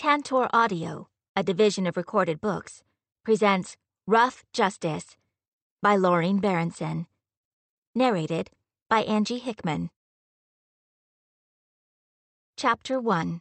Tantor Audio, a division of Recorded Books, presents Rough Justice by Laureen Berenson. Narrated by Angie Hickman. Chapter 1.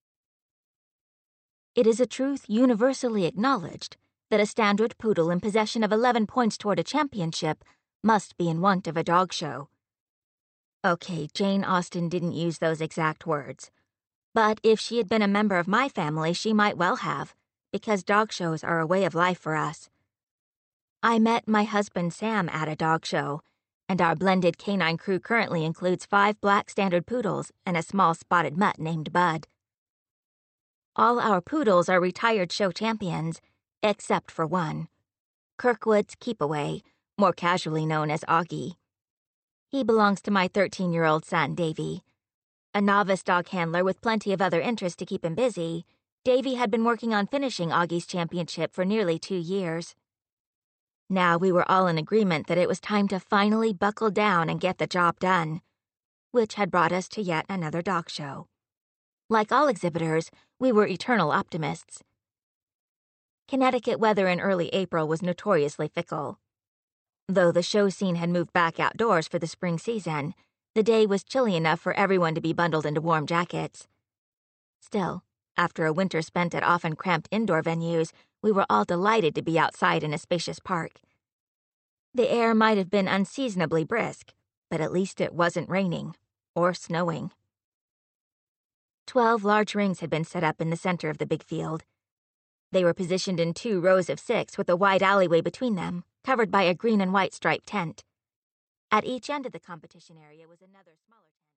It is a truth universally acknowledged that a standard poodle in possession of 11 points toward a championship must be in want of a dog show. Okay, Jane Austen didn't use those exact words. But if she had been a member of my family, she might well have, because dog shows are a way of life for us. I met my husband Sam at a dog show, and our blended canine crew currently includes 5 black standard poodles and a small spotted mutt named Bud. All our poodles are retired show champions, except for one, Kirkwood's Keepaway, more casually known as Augie. He belongs to my 13-year-old son, Davy. A novice dog handler with plenty of other interests to keep him busy, Davy had been working on finishing Augie's championship for nearly 2 years. Now we were all in agreement that it was time to finally buckle down and get the job done, which had brought us to yet another dog show. Like all exhibitors, we were eternal optimists. Connecticut weather in early April was notoriously fickle. Though the show scene had moved back outdoors for the spring season, the day was chilly enough for everyone to be bundled into warm jackets. Still, after a winter spent at often cramped indoor venues, we were all delighted to be outside in a spacious park. The air might have been unseasonably brisk, but at least it wasn't raining or snowing. 12 large rings had been set up in the center of the big field. They were positioned in 2 rows of 6 with a wide alleyway between them, covered by a green and white striped tent. At each end of the competition area was another smaller tent.